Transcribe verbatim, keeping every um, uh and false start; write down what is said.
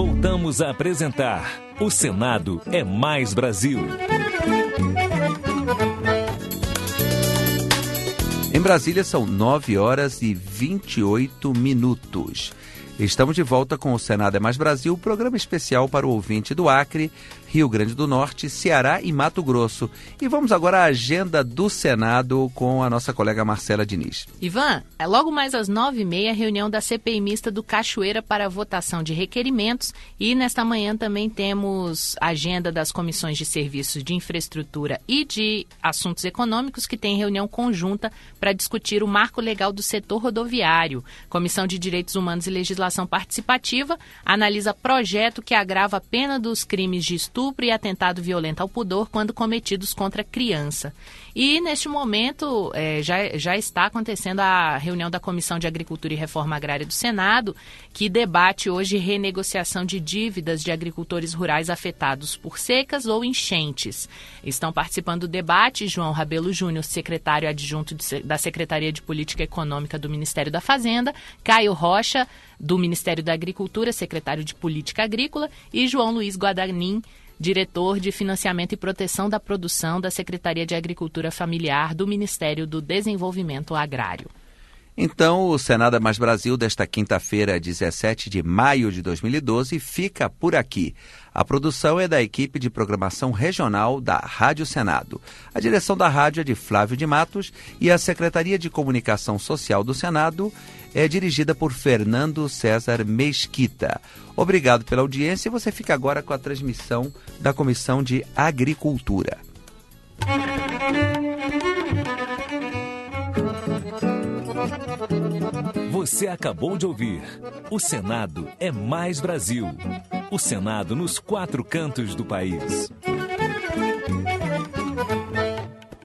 Voltamos a apresentar O Senado é Mais Brasil. Em Brasília são nove horas e vinte e oito minutos. Estamos de volta com o Senado é Mais Brasil, programa especial para o ouvinte do Acre, Rio Grande do Norte, Ceará e Mato Grosso. E vamos agora à agenda do Senado com a nossa colega Marcela Diniz. Ivan, é logo mais às nove e meia, reunião da C P I mista do Cachoeira para votação de requerimentos. E nesta manhã também temos a agenda das comissões de serviços de infraestrutura e de assuntos econômicos, que tem reunião conjunta para discutir o marco legal do setor rodoviário. Comissão de Direitos Humanos e Legislação Participativa analisa projeto que agrava a pena dos crimes de estupro e atentado violento ao pudor quando cometidos contra criança. E, neste momento, é, já, já está acontecendo a reunião da Comissão de Agricultura e Reforma Agrária do Senado, que debate hoje renegociação de dívidas de agricultores rurais afetados por secas ou enchentes. Estão participando do debate João Rabelo Júnior, secretário adjunto de, da Secretaria de Política Econômica do Ministério da Fazenda, Caio Rocha, do Ministério da Agricultura, secretário de Política Agrícola, e João Luiz Guadagnino, diretor de Financiamento e Proteção da Produção da Secretaria de Agricultura Familiar do Ministério do Desenvolvimento Agrário. Então, o Senado é Mais Brasil desta quinta-feira, dezessete de maio de dois mil e doze, fica por aqui. A produção é da equipe de programação regional da Rádio Senado. A direção da rádio é de Flávio de Matos e a Secretaria de Comunicação Social do Senado é dirigida por Fernando César Mesquita. Obrigado pela audiência e você fica agora com a transmissão da Comissão de Agricultura. Você acabou de ouvir O Senado é Mais Brasil. O Senado nos quatro cantos do país.